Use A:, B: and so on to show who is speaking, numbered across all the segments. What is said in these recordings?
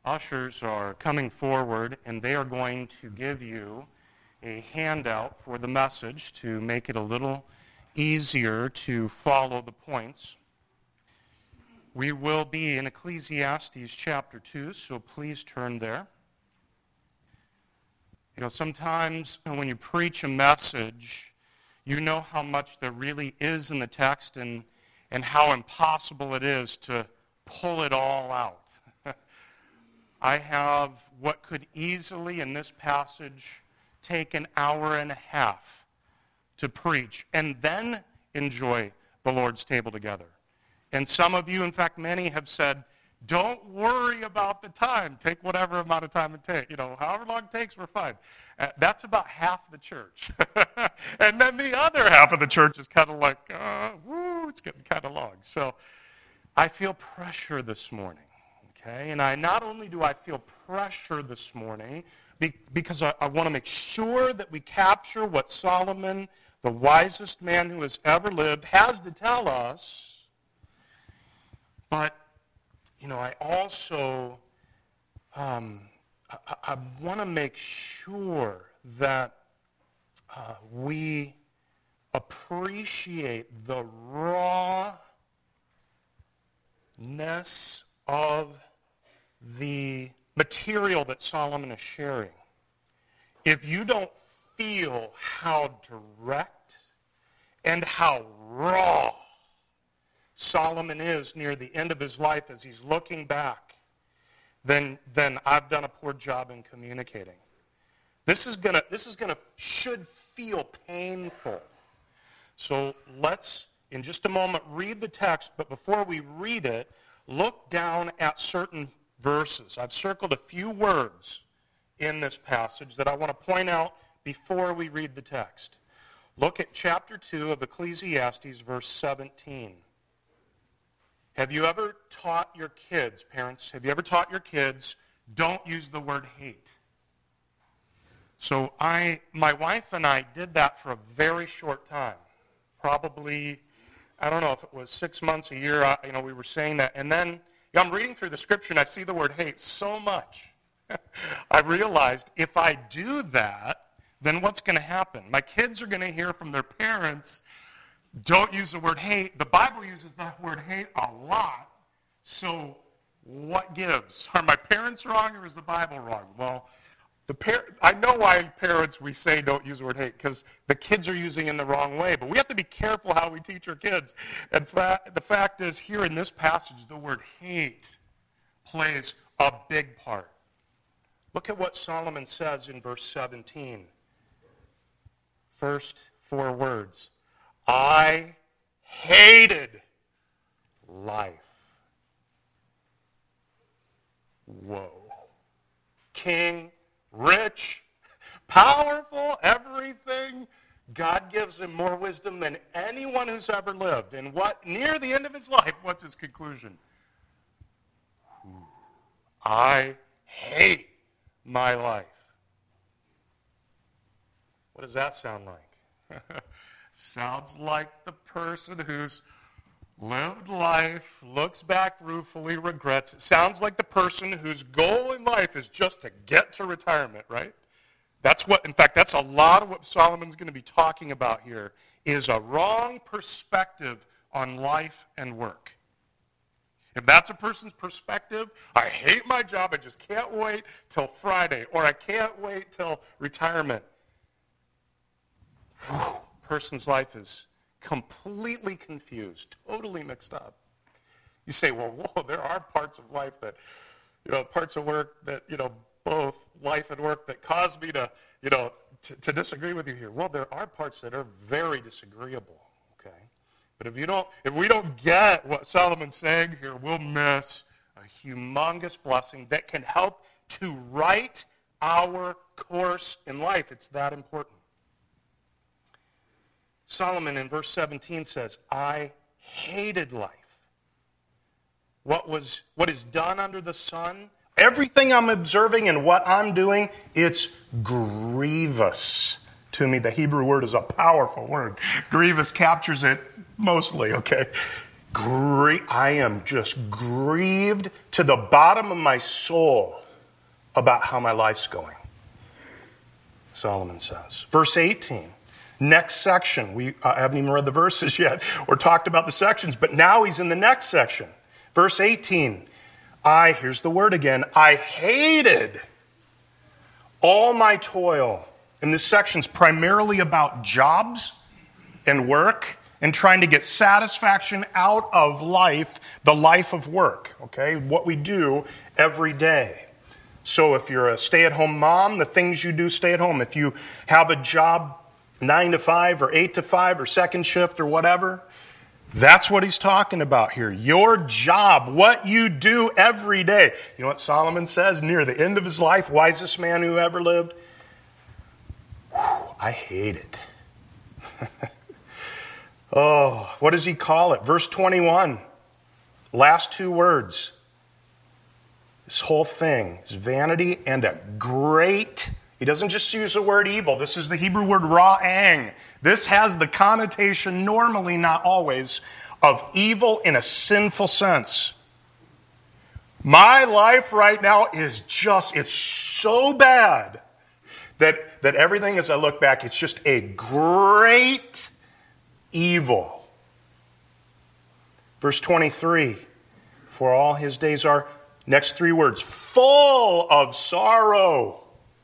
A: ushers are coming forward, and they are going to give you a handout for the message to make it a little easier to follow the points. We will be in Ecclesiastes chapter 2, so please turn there. You know, sometimes when you preach a message, you know how much there really is in the text and how impossible it is to pull it all out. I have what could easily in this passage take an hour and a half to preach and then enjoy the Lord's table together. And some of you, in fact, many have said, don't worry about the time. Take whatever amount of time it takes. You know, however long it takes, we're fine. That's about half the church. And then the other half of the church is kind of like, it's getting kind of long. So I feel pressure this morning, okay? And not only do I feel pressure this morning, because I want to make sure that we capture what Solomon, the wisest man who has ever lived, has to tell us. But, you know, I also, I want to make sure that we appreciate the rawness of the material that Solomon is sharing. If you don't feel how direct and how raw Solomon is near the end of his life as he's looking back, then I've done a poor job in communicating. This should feel painful. So let's, in just a moment, read the text, but before we read it, look down at certain verses. I've circled a few words in this passage that I want to point out before we read the text. Look at chapter 2 of Ecclesiastes, verse 17. Have you ever taught your kids, parents, have you ever taught your kids, don't use the word hate? So my wife and I did that for a very short time. Probably, I don't know if it was 6 months, a year, we were saying that. And then I'm reading through the scripture and I see the word hate so much. I realized if I do that, then what's going to happen? My kids are going to hear from their parents, don't use the word hate. The Bible uses that word hate a lot. So what gives? Are my parents wrong or is the Bible wrong? Well, I know why parents, we say don't use the word hate, because the kids are using it in the wrong way. But we have to be careful how we teach our kids. And the fact is, here in this passage, the word hate plays a big part. Look at what Solomon says in verse 17. First 4 words. I hated life. Whoa. King, rich, powerful, everything. God gives him more wisdom than anyone who's ever lived. And near the end of his life, what's his conclusion? I hate my life. What does that sound like? Sounds like the person who's lived life, looks back ruefully, regrets. It sounds like the person whose goal in life is just to get to retirement, right? In fact, that's a lot of what Solomon's going to be talking about here, is a wrong perspective on life and work. If that's a person's perspective, I hate my job, I just can't wait till Friday, or I can't wait till retirement. Person's life is completely confused, totally mixed up. You say, well, whoa, there are parts of life that, parts of work that, both life and work that cause me to, to disagree with you here. Well, there are parts that are very disagreeable, okay? But if we don't get what Solomon's saying here, we'll miss a humongous blessing that can help to right our course in life. It's that important. Solomon in verse 17 says, I hated life. What is done under the sun, everything I'm observing and what I'm doing, it's grievous to me. The Hebrew word is a powerful word. Grievous captures it mostly, okay? I am just grieved to the bottom of my soul about how my life's going, Solomon says. Verse 18, next section. We haven't even read the verses yet or talked about the sections, but now he's in the next section. Verse 18, here's the word again, I hated all my toil. And this section's primarily about jobs and work and trying to get satisfaction out of life, the life of work, okay? What we do every day. So if you're a stay-at-home mom, the things you do stay at home. If you have a job 9 to 5 or 8 to 5 or second shift or whatever, that's what he's talking about here. Your job, what you do every day. You know what Solomon says near the end of his life, wisest man who ever lived? I hate it. Oh, what does he call it? Verse 21, last two words. This whole thing is vanity and a great, he doesn't just use the word evil. This is the Hebrew word ra'ang. This has the connotation, normally, not always, of evil in a sinful sense. My life right now is it's so bad that everything as I look back, it's just a great evil. Verse 23, for all his days are, next three words, full of sorrow.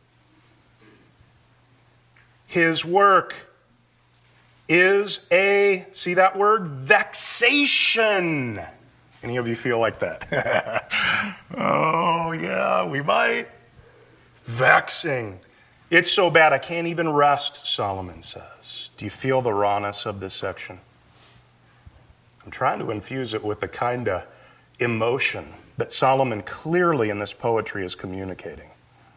A: His work is see that word? Vexation. Any of you feel like that? Oh, yeah, we might. Vexing. It's so bad I can't even rest, Solomon says. Do you feel the rawness of this section? I'm trying to infuse it with the kind of emotion that Solomon clearly in this poetry is communicating.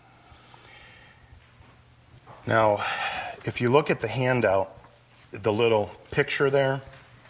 A: Now, if you look at the handout, the little picture there,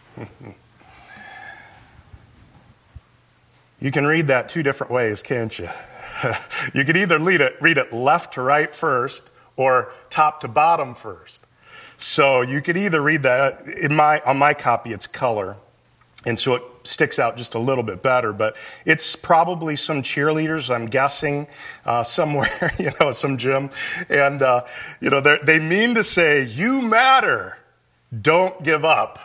A: you can read that two different ways, can't you? You could either read it left to right first or top to bottom first. So you could either read that, on my copy it's color, and so it sticks out just a little bit better, but it's probably some cheerleaders, I'm guessing, somewhere, some gym, and, they mean to say, you matter, don't give up.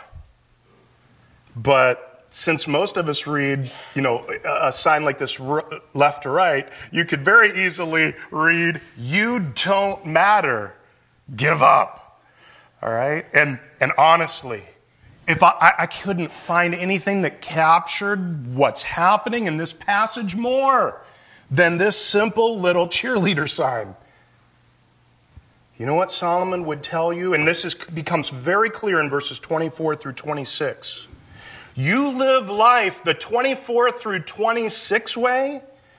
A: But since most of us read, a sign like this left to right, you could very easily read, you don't matter, give up. All right? And honestly, if I couldn't find anything that captured what's happening in this passage more than this simple little cheerleader sign. You know what Solomon would tell you? And this becomes very clear in verses 24 through 26. You live life the 24 through 26 way,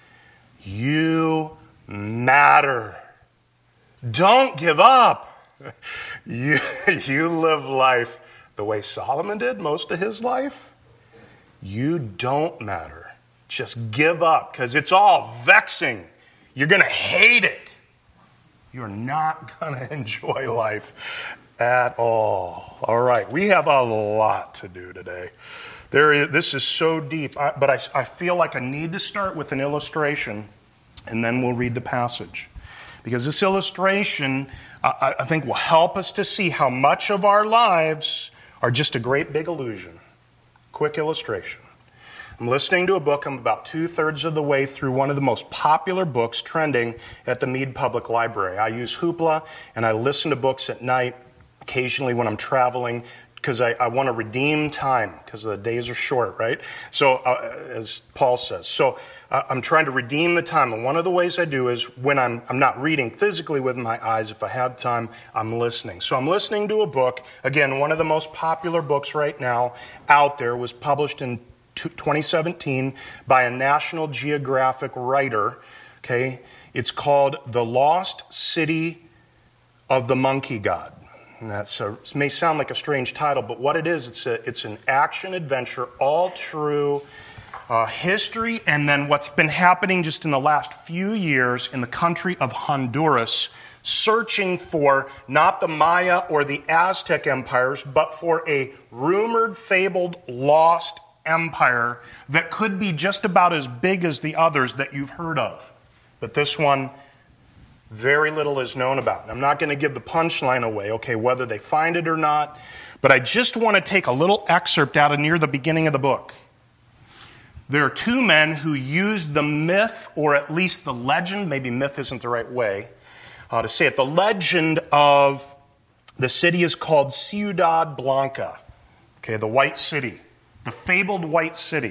A: you matter. Don't give up. You live life the way Solomon did most of his life, you don't matter. Just give up, because it's all vexing. You're going to hate it. You're not going to enjoy life at all. All right, we have a lot to do today. This is so deep, but I feel like I need to start with an illustration, and then we'll read the passage. Because this illustration, I think, will help us to see how much of our lives are just a great big illusion. Quick illustration. I'm listening to a book. I'm about 2/3 of the way through one of the most popular books trending at the Mead Public Library. I use Hoopla, and I listen to books at night, occasionally when I'm traveling, because I want to redeem time, because the days are short, right? So, as Paul says. So, I'm trying to redeem the time. And one of the ways I do is when I'm not reading physically with my eyes, if I have time, I'm listening. So I'm listening to a book. Again, one of the most popular books right now out there, was published in 2017 by a National Geographic writer. Okay, it's called The Lost City of the Monkey God. And it may sound like a strange title, but what it is, it's an action adventure all through history, and then what's been happening just in the last few years in the country of Honduras, searching for not the Maya or the Aztec empires, but for a rumored, fabled, lost empire that could be just about as big as the others that you've heard of. But this one, very little is known about. And I'm not going to give the punchline away, okay, whether they find it or not, but I just want to take a little excerpt out of near the beginning of the book. There are two men who used the myth, or at least the legend, maybe myth isn't the right way to say it, the legend of the city is called Ciudad Blanca, okay, the White City, the fabled White City.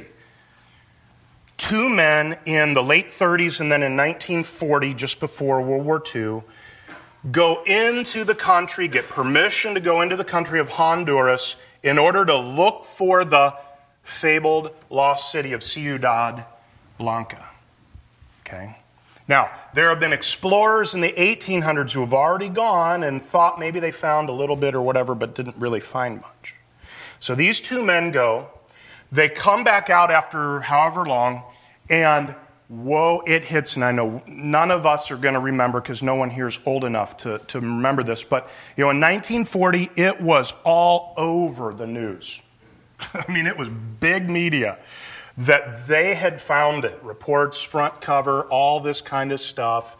A: Two men in the late 30s and then in 1940, just before World War II, go into the country, get permission to go into the country of Honduras in order to look for the fabled lost city of Ciudad Blanca. Okay? Now, there have been explorers in the 1800s who have already gone and thought maybe they found a little bit or whatever, but didn't really find much. So these two men go. They come back out after however long, and whoa, it hits. And I know none of us are going to remember because no one here is old enough to remember this. But in 1940, it was all over the news. I mean, it was big media that they had found it. Reports, front cover, all this kind of stuff.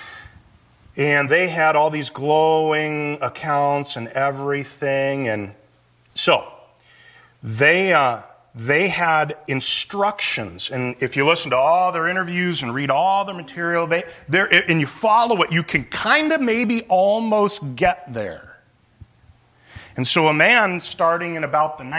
A: And they had all these glowing accounts and everything. And so they had instructions, and if you listen to all their interviews and read all their material, and you follow it, you can kind of maybe almost get there. And so a man starting in about the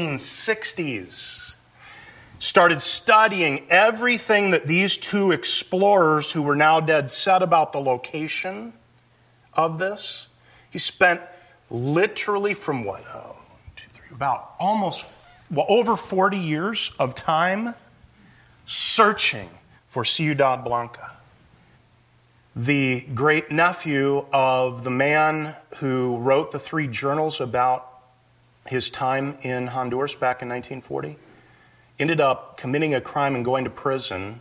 A: 1960s started studying everything that these two explorers who were now dead said about the location of this. He spent literally from about almost over 40 years of time searching for Ciudad Blanca. The great nephew of the man who wrote the 3 journals about his time in Honduras back in 1940 ended up committing a crime and going to prison.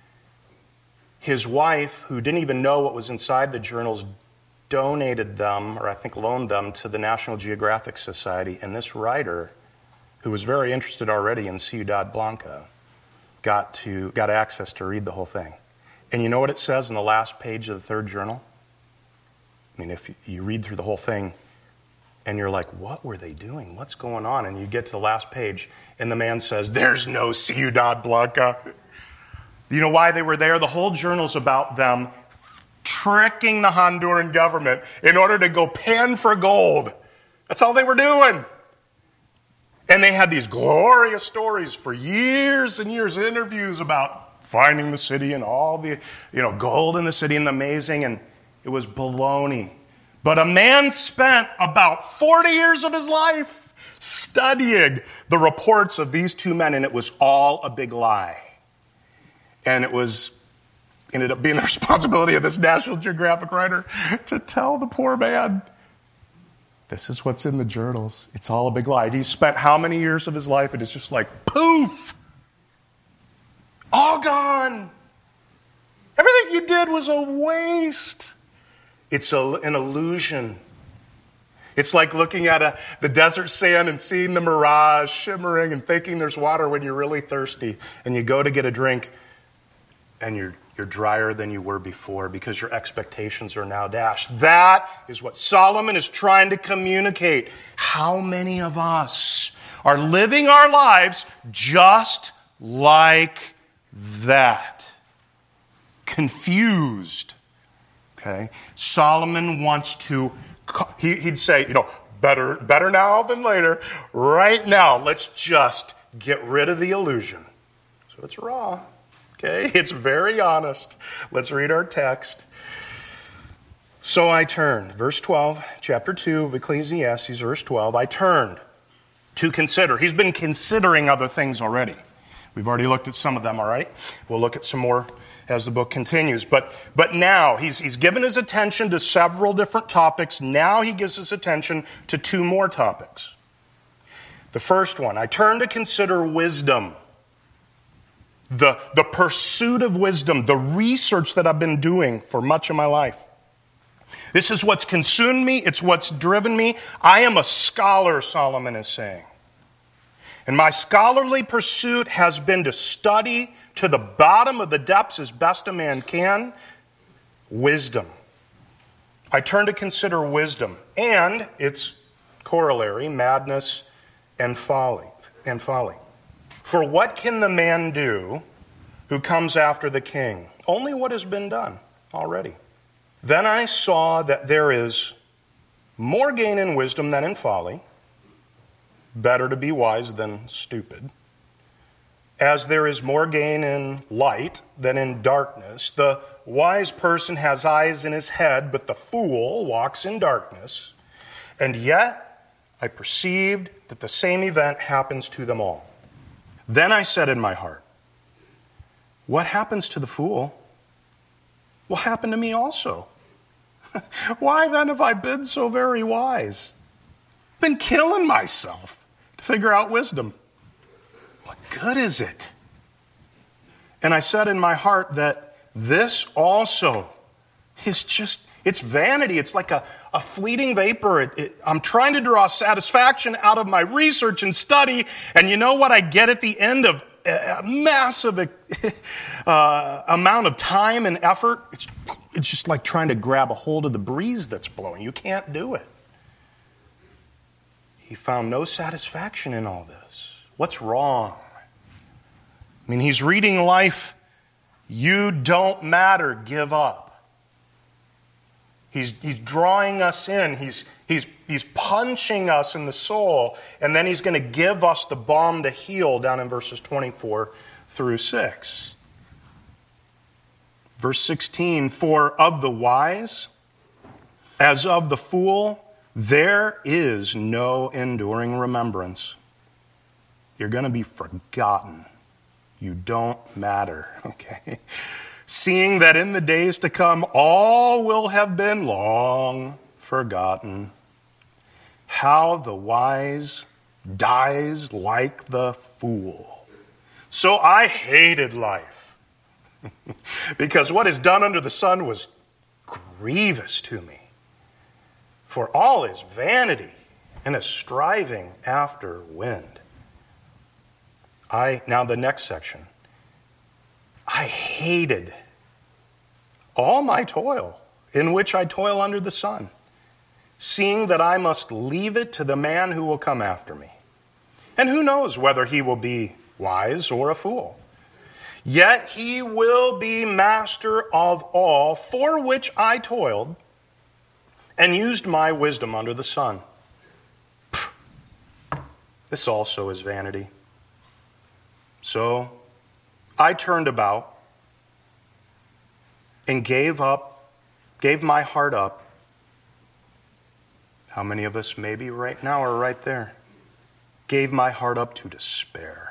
A: His wife, who didn't even know what was inside the journals, donated them, or I think loaned them, to the National Geographic Society. And this writer, who was very interested already in Ciudad Blanca, got access to read the whole thing. And you know what it says in the last page of the 3rd journal? I mean, if you read through the whole thing and you're like, what were they doing? What's going on? And you get to the last page and the man says, there's no Ciudad Blanca. You know why they were there? The whole journal's about them tricking the Honduran government in order to go pan for gold. That's all they were doing. And they had these glorious stories for years and years, interviews about finding the city and all the, gold in the city and the amazing, and it was baloney. But a man spent about 40 years of his life studying the reports of these two men, and it was all a big lie. And it ended up being the responsibility of this National Geographic writer to tell the poor man, this is what's in the journals. It's all a big lie. He spent how many years of his life, and it's just like, poof! All gone! Everything you did was a waste. It's an illusion. It's like looking at the desert sand and seeing the mirage shimmering and thinking there's water when you're really thirsty. And you go to get a drink, and you're drier than you were before because your expectations are now dashed. That is what Solomon is trying to communicate. How many of us are living our lives just like that? Confused. Okay? Solomon wants to, he'd say, better now than later. Right now, let's just get rid of the illusion. So it's raw. Okay, it's very honest. Let's read our text. So I turned, verse 12, chapter 2 of Ecclesiastes, verse 12. I turned to consider. He's been considering other things already. We've already looked at some of them, all right? We'll look at some more as the book continues. But now he's given his attention to several different topics. Now he gives his attention to 2 more topics. The first one, I turned to consider wisdom. The pursuit of wisdom, the research that I've been doing for much of my life. This is what's consumed me. It's what's driven me. I am a scholar, Solomon is saying. And my scholarly pursuit has been to study to the bottom of the depths as best a man can, wisdom. I turn to consider wisdom and its corollary, madness and folly. For what can the man do who comes after the king? Only what has been done already. Then I saw that there is more gain in wisdom than in folly, better to be wise than stupid. As there is more gain in light than in darkness, the wise person has eyes in his head, but the fool walks in darkness. And yet I perceived that the same event happens to them all. Then I said in my heart, what happens to the fool will happen to me also. Why then have I been so very wise? Been killing myself to figure out wisdom. What good is it? And I said in my heart that this also is just, it's vanity. It's like a fleeting vapor. I'm trying to draw satisfaction out of my research and study, and you know what I get at the end of a massive amount of time and effort? It's just like trying to grab a hold of the breeze that's blowing. You can't do it. He found no satisfaction in all this. What's wrong? I mean, he's reading life. You don't matter. Give up. He's drawing us in. He's punching us in the soul, and then he's going to give us the balm to heal down in verses 24 through 6. Verse 16, for of the wise, as of the fool, there is no enduring remembrance. You're going to be forgotten. You don't matter, okay? Seeing that in the days to come, all will have been long forgotten. How the wise dies like the fool. So I hated life, because what is done under the sun was grievous to me. For all is vanity and a striving after wind. Now the next section. I hated all my toil, in which I toil under the sun, seeing that I must leave it to the man who will come after me. And who knows whether he will be wise or a fool. Yet he will be master of all, for which I toiled and used my wisdom under the sun. This also is vanity. So I turned about and gave my heart up. How many of us maybe right now are right there? Gave my heart up to despair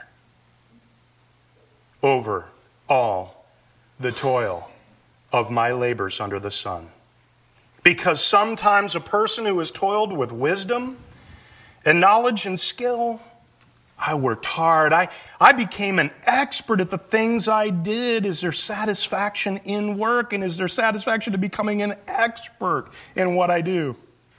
A: over all the toil of my labors under the sun. Because sometimes a person who has toiled with wisdom and knowledge and skill, I worked hard. I became an expert at the things I did. Is there satisfaction in work? And is there satisfaction to becoming an expert in what I do?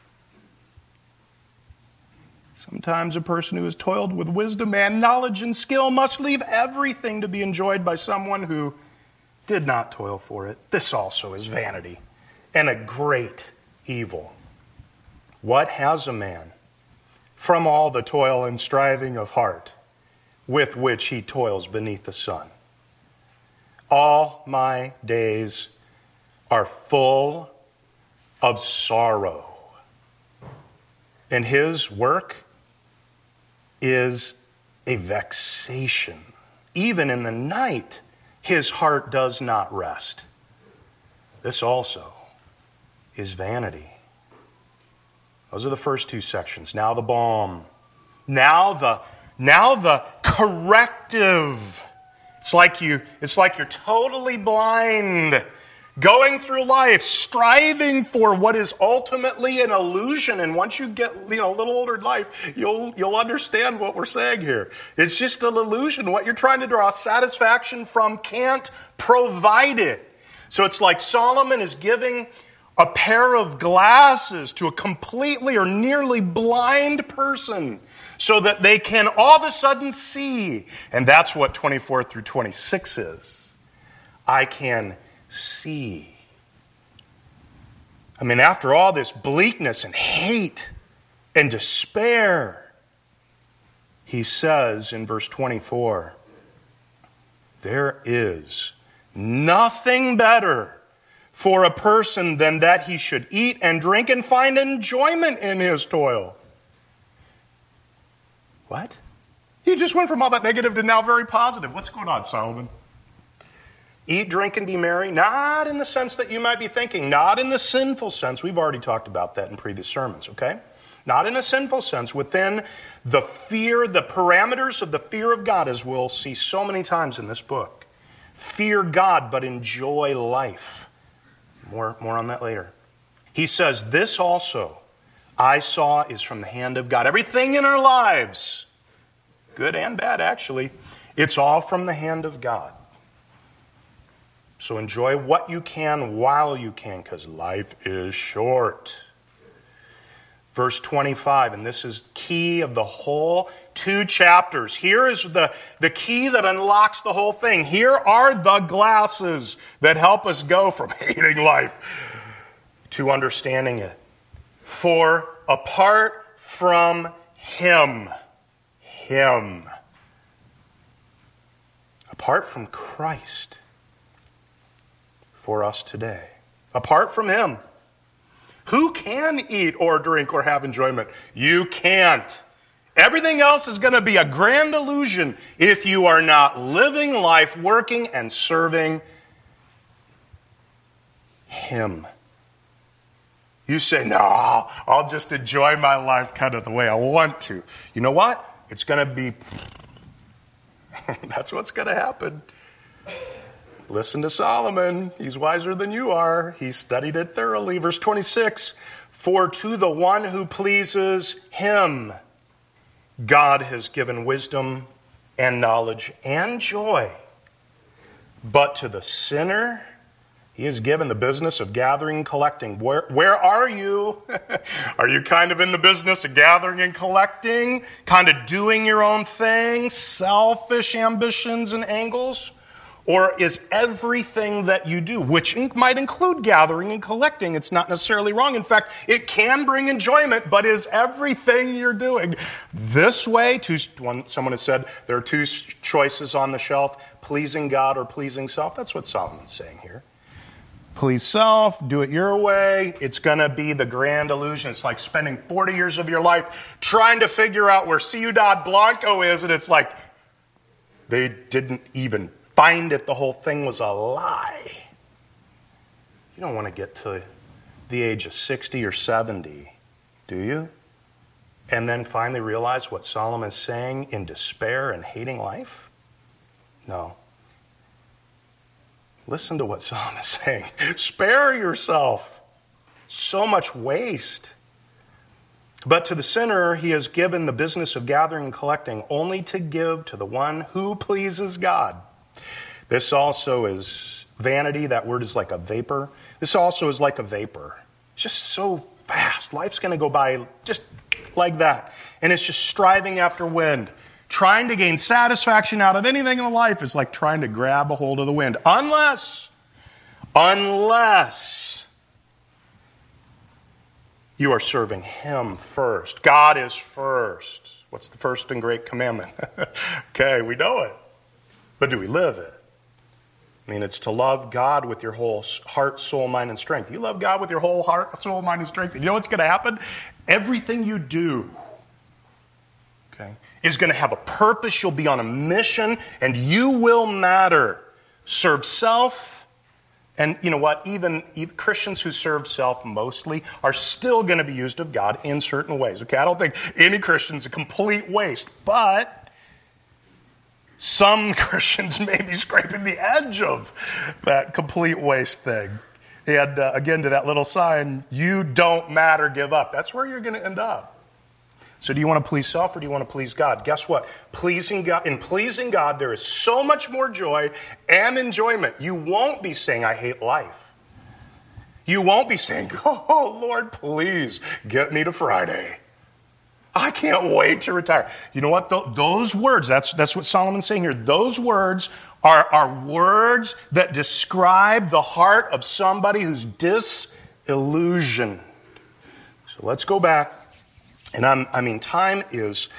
A: Sometimes a person who has toiled with wisdom and knowledge and skill must leave everything to be enjoyed by someone who did not toil for it. This also is vanity and a great evil. What has a man from all the toil and striving of heart with which he toils beneath the sun? All my days are full of sorrow, and his work is a vexation. Even in the night, his heart does not rest. This also is vanity. Those are the first two sections. Now the balm. Now the corrective. It's like you're totally blind, going through life, striving for what is ultimately an illusion. And once you get a little older in life, you'll understand what we're saying here. It's just an illusion. What you're trying to draw satisfaction from can't provide it. So it's like Solomon is giving a pair of glasses to a completely or nearly blind person so that they can all of a sudden see. And that's what 24 through 26 is. I can see. I mean, after all this bleakness and hate and despair, he says in verse 24, there is nothing better for a person than that he should eat and drink and find enjoyment in his toil. What? He just went from all that negative to now very positive. What's going on, Solomon? Eat, drink, and be merry, not in the sense that you might be thinking, not in the sinful sense. We've already talked about that in previous sermons, okay? Not in a sinful sense, within the fear, the parameters of the fear of God, as we'll see so many times in this book. Fear God, but enjoy life. More on that later. He says, this also I saw is from the hand of God. Everything in our lives, good and bad actually, it's all from the hand of God. So enjoy what you can while you can, because life is short. Verse 25, and this is key of the whole 2 chapters. Here is the key that unlocks the whole thing. Here are the glasses that help us go from hating life to understanding it. For apart from Him, apart from Christ for us today, apart from Him, who can eat or drink or have enjoyment? You can't. Everything else is going to be a grand illusion if you are not living life, working and serving Him. You say, no, I'll just enjoy my life kind of the way I want to. You know what? It's going to be, that's what's going to happen. Listen to Solomon. He's wiser than you are. He studied it thoroughly. Verse 26, for to the one who pleases Him, God has given wisdom and knowledge and joy. But to the sinner, He has given the business of gathering and collecting. Where are you? Are you kind of in the business of gathering and collecting? Kind of doing your own thing? Selfish ambitions and angles? Or is everything that you do, which might include gathering and collecting, it's not necessarily wrong. In fact, it can bring enjoyment, but is everything you're doing this way? Someone has said there are 2 choices on the shelf, pleasing God or pleasing self. That's what Solomon's saying here. Please self, do it your way. It's going to be the grand illusion. It's like spending 40 years of your life trying to figure out where Ciudad Blanco is, and it's like they didn't even find it. The whole thing was a lie. You don't want to get to the age of 60 or 70, do you? And then finally realize what Solomon's saying in despair and hating life? No. Listen to what Solomon's saying. Spare yourself. So much waste. But to the sinner, He has given the business of gathering and collecting only to give to the one who pleases God. This also is vanity. That word is like a vapor. This also is like a vapor. It's just so fast. Life's going to go by just like that. And it's just striving after wind. Trying to gain satisfaction out of anything in life is like trying to grab a hold of the wind. Unless you are serving Him first. God is first. What's the first and great commandment? Okay, we know it. But do we live it? I mean, it's to love God with your whole heart, soul, mind, and strength. You love God with your whole heart, soul, mind, and strength. And you know what's going to happen? Everything you do, okay, is going to have a purpose. You'll be on a mission, and you will matter. Serve self. And you know what? Even Christians who serve self mostly are still going to be used of God in certain ways. Okay, I don't think any Christian's a complete waste, but some Christians may be scraping the edge of that complete waste thing. And again, to that little sign, you don't matter, give up. That's where you're going to end up. So do you want to please self or do you want to please God? Guess what? In pleasing God, there is so much more joy and enjoyment. You won't be saying, I hate life.
B: You won't be saying, oh, Lord, please get me to Friday. I can't wait to retire. You know what? Those words, that's what Solomon's saying here. Those words are words that describe the heart of somebody who's disillusioned. So let's go back. And time is,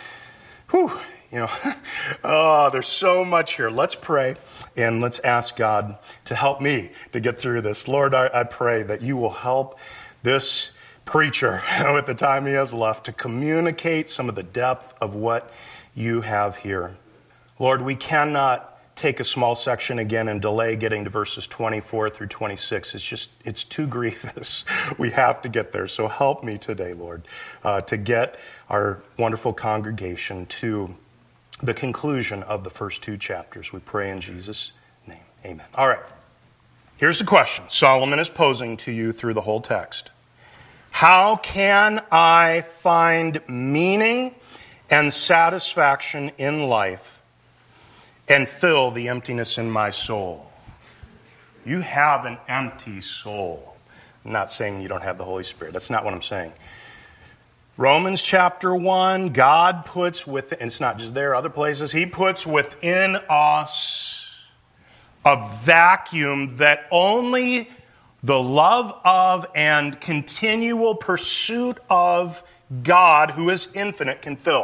B: there's so much here. Let's pray and let's ask God to help me to get through this. Lord, I pray that you will help this preacher with the time he has left to communicate some of the depth of what you have here. Lord, we cannot take a small section again and delay getting to verses 24 through 26. It's too grievous. We have to get there. So help me today, Lord, to get our wonderful congregation to the conclusion of the first two chapters. We pray in Jesus' name. Amen. All right. Here's the question Solomon is posing to you through the whole text. How can I find meaning and satisfaction in life and fill the emptiness in my soul? You have an empty soul. I'm not saying you don't have the Holy Spirit. That's not what I'm saying. Romans chapter 1, God puts within, and it's not just there, other places, He puts within us a vacuum that only the love of and continual pursuit of God, who is infinite, can fill.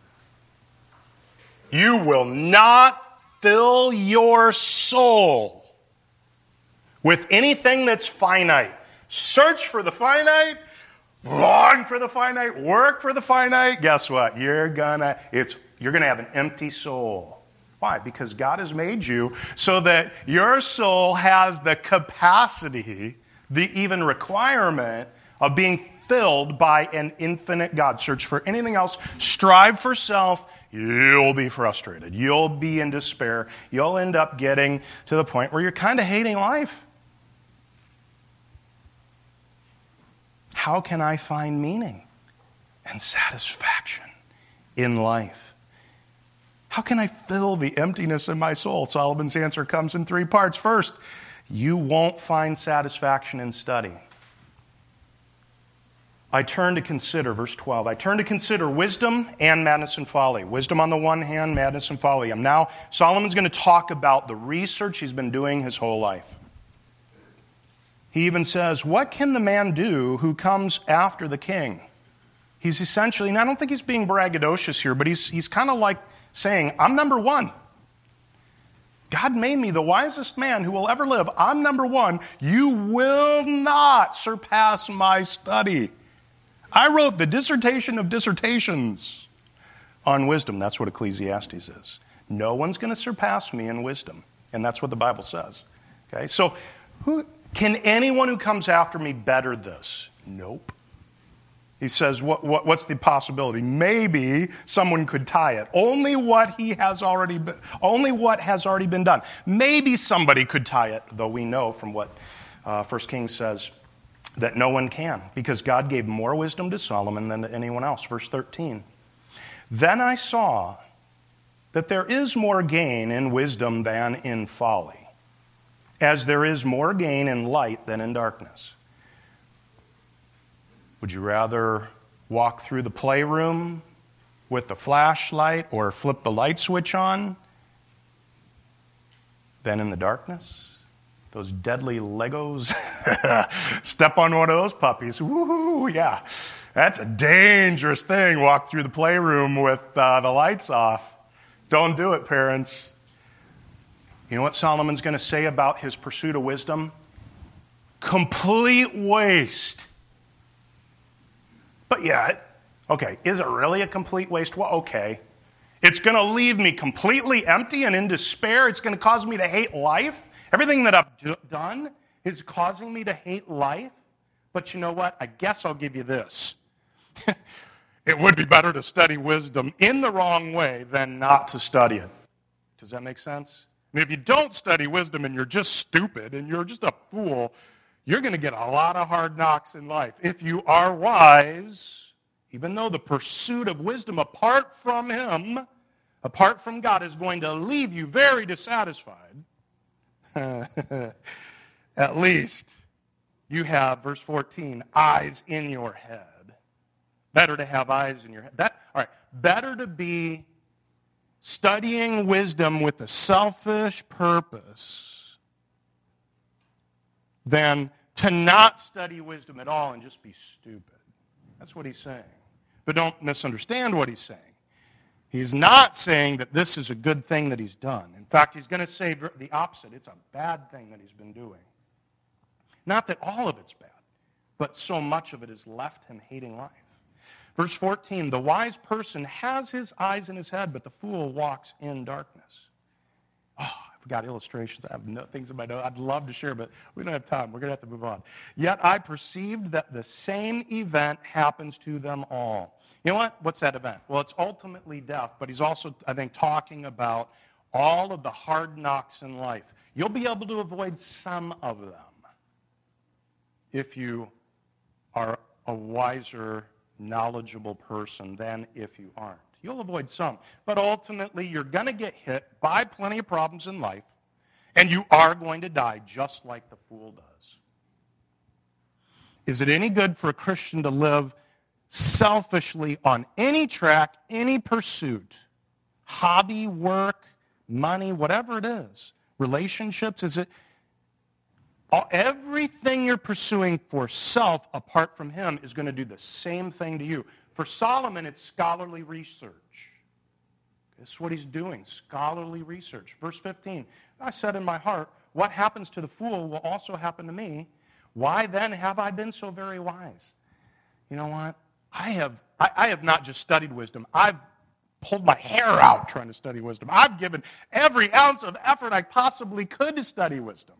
B: You will not fill your soul with anything that's finite. Search for the finite, long for the finite, work for the finite. Guess what? You're gonna have an empty soul. Why? Because God has made you so that your soul has the capacity, the even requirement of being filled by an infinite God. Search for anything else. Strive for self. You'll be frustrated. You'll be in despair. You'll end up getting to the point where you're kind of hating life. How can I find meaning and satisfaction in life? How can I fill the emptiness in my soul? Solomon's answer comes in three parts. First, you won't find satisfaction in study. I turn to consider, verse 12, I turn to consider wisdom and madness and folly. Wisdom on the one hand, madness and folly. Solomon's going to talk about the research he's been doing his whole life. He even says, what can the man do who comes after the king? He's essentially, and I don't think he's being braggadocious here, but he's kind of like saying, I'm number one. God made me the wisest man who will ever live. I'm number one. You will not surpass my study. I wrote the dissertation of dissertations on wisdom. That's what Ecclesiastes is. No one's going to surpass me in wisdom. And that's what the Bible says. Okay, so can anyone who comes after me better this? Nope. He says, what's the possibility? Maybe someone could tie it. Only what has already been done. Maybe somebody could tie it, though we know from what 1 Kings says that no one can, because God gave more wisdom to Solomon than to anyone else. Verse 13. Then I saw that there is more gain in wisdom than in folly, as there is more gain in light than in darkness. Would you rather walk through the playroom with the flashlight or flip the light switch on than in the darkness? Those deadly Legos. Step on one of those puppies. Woohoo, yeah. That's a dangerous thing, walk through the playroom with the lights off. Don't do it, parents. You know what Solomon's going to say about his pursuit of wisdom? Complete waste. But yeah, okay, is it really a complete waste? Well, okay. It's going to leave me completely empty and in despair. It's going to cause me to hate life. Everything that I've done is causing me to hate life. But you know what? I guess I'll give you this. It would be better to study wisdom in the wrong way than not to study it. Does that make sense? And if you don't study wisdom and you're just stupid and you're just a fool, you're going to get a lot of hard knocks in life. If you are wise, even though the pursuit of wisdom apart from Him, apart from God, is going to leave you very dissatisfied, at least
A: You have, verse 14, eyes in your head. Better to have eyes in your head. All right, better to be studying wisdom with a selfish purpose than to not study wisdom at all and just be stupid. That's what he's saying. But don't misunderstand what he's saying. He's not saying that this is a good thing that he's done. In fact, he's going to say the opposite. It's a bad thing that he's been doing. Not that all of it's bad, but so much of it has left him hating life. Verse 14, the wise person has his eyes in his head, but the fool walks in darkness. Oh, I've got illustrations. I have things in my notes I'd love to share, but we don't have time. We're going to have to move on. Yet I perceived that the same event happens to them all. You know what? What's that event? Well, it's ultimately death, but he's also, I think, talking about all of the hard knocks in life. You'll be able to avoid some of them if you are a wiser, knowledgeable person than if you aren't. You'll avoid some, but ultimately you're going to get hit by plenty of problems in life, and you are going to die just like the fool does. Is it any good for a Christian to live selfishly on any track, any pursuit, hobby, work, money, whatever it is, relationships? Is it everything you're pursuing for self apart from him is going to do the same thing to you? For Solomon, it's scholarly research. That's what he's doing, scholarly research. Verse 15, I said in my heart, what happens to the fool will also happen to me. Why then have I been so very wise? You know what? I have not just studied wisdom. I've pulled my hair out trying to study wisdom. I've given every ounce of effort I possibly could to study wisdom.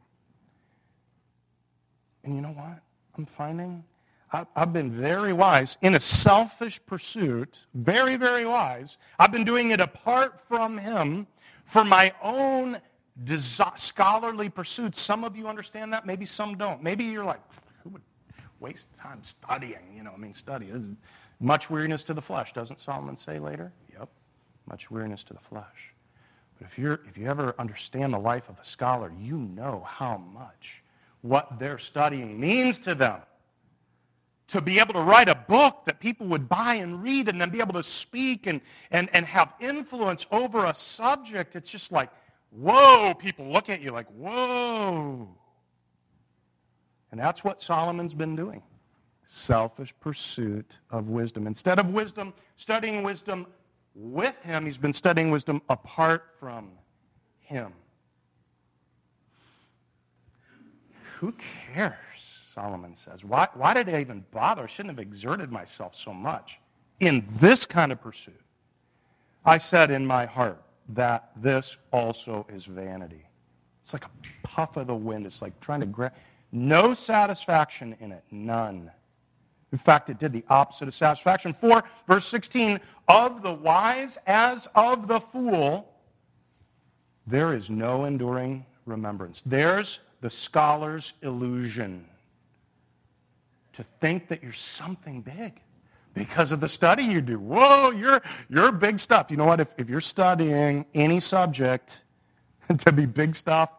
A: And you know what? I'm finding I've been very wise in a selfish pursuit, very, very wise. I've been doing it apart from him for my own scholarly pursuits. Some of you understand that. Maybe some don't. Maybe you're like, who would waste time studying? Study. Much weariness to the flesh, doesn't Solomon say later? Yep, much weariness to the flesh. But if you ever understand the life of a scholar, you know how much what they're studying means to them. To be able to write a book that people would buy and read and then be able to speak and have influence over a subject, it's just like, whoa, people look at you like, whoa. And that's what Solomon's been doing. Selfish pursuit of wisdom. Instead of wisdom, studying wisdom with him, he's been studying wisdom apart from him. Who cares? Solomon says. Why did I even bother? I shouldn't have exerted myself so much in this kind of pursuit. I said in my heart that this also is vanity. It's like a puff of the wind. It's like trying to grab. No satisfaction in it. None. In fact, it did the opposite of satisfaction. For, verse 16, of the wise as of the fool, there is no enduring remembrance. There's the scholar's illusion. To think that you're something big because of the study you do. Whoa, you're big stuff. You know what? If you're studying any subject to be big stuff,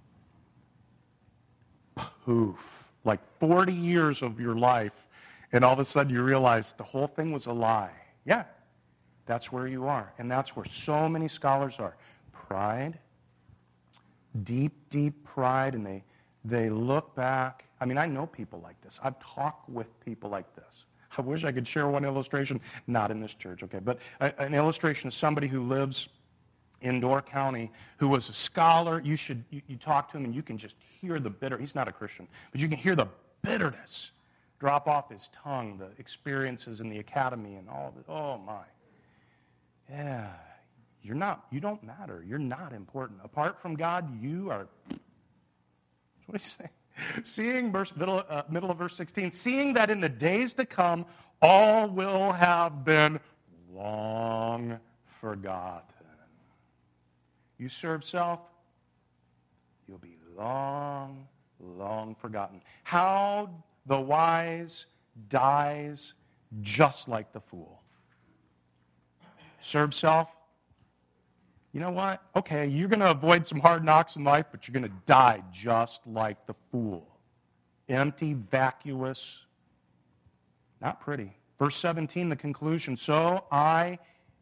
A: poof. Like 40 years of your life, and all of a sudden you realize the whole thing was a lie. Yeah, that's where you are. And that's where so many scholars are. Pride, deep, deep pride, and they look back. I know people like this. I've talked with people like this. I wish I could share one illustration. Not in this church, okay. But an illustration of somebody who lives in Door County who was a scholar. You talk to him and you can just hear the bitter. He's not a Christian, but you can hear the bitterness drop off his tongue, the experiences in the academy and all this. Oh, my. Yeah. You don't matter. You're not important. Apart from God, you are. That's what he's saying. Seeing, middle of verse 16, seeing that in the days to come, all will have been long forgotten. You serve self, you'll be long, long forgotten. How the wise dies just like the fool. Serve self. You know what? Okay, you're going to avoid some hard knocks in life, but you're going to die just like the fool. Empty, vacuous, not pretty. Verse 17, the conclusion. Are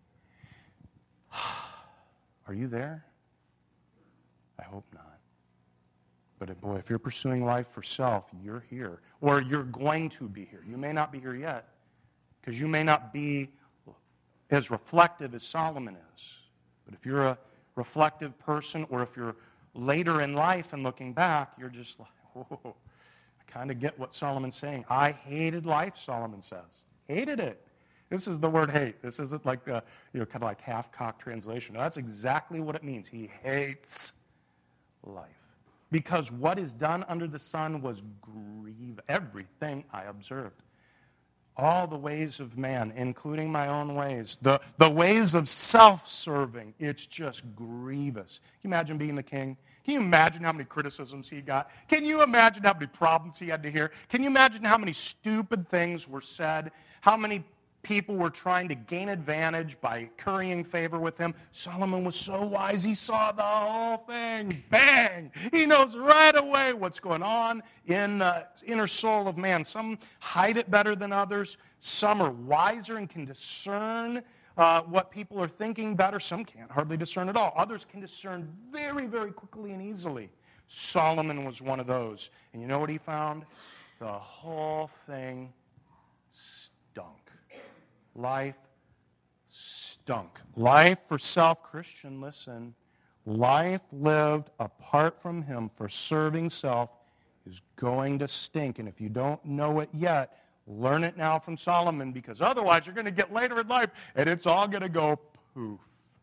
A: you there? I hope not. But boy, if you're pursuing life for self, you're here. Or you're going to be here. You may not be here yet, because you may not be as reflective as Solomon is. But if you're a reflective person, or if you're later in life and looking back, you're just like, whoa, I kind of get what Solomon's saying. I hated life, Solomon says. Hated it. This is the word hate. This isn't like kind of like half-cocked translation. No, that's exactly what it means. He hates life. Because what is done under the sun was grievous. Everything I observed. All the ways of man, including my own ways. The ways of self-serving. It's just grievous. Can you imagine being the king? Can you imagine how many criticisms he got? Can you imagine how many problems he had to hear? Can you imagine how many stupid things were said? How many people were trying to gain advantage by currying favor with him? Solomon was so wise, he saw the whole thing. Bang! He knows right away what's going on in the inner soul of man. Some hide it better than others. Some are wiser and can discern what people are thinking better. Some can't hardly discern at all. Others can discern very, very quickly and easily. Solomon was one of those. And you know what he found? The whole thing stunk. Life stunk. Life for self, Christian, listen. Life lived apart from him for serving self is going to stink. And if you don't know it yet, learn it now from Solomon, because otherwise you're going to get later in life and it's all going to go poof.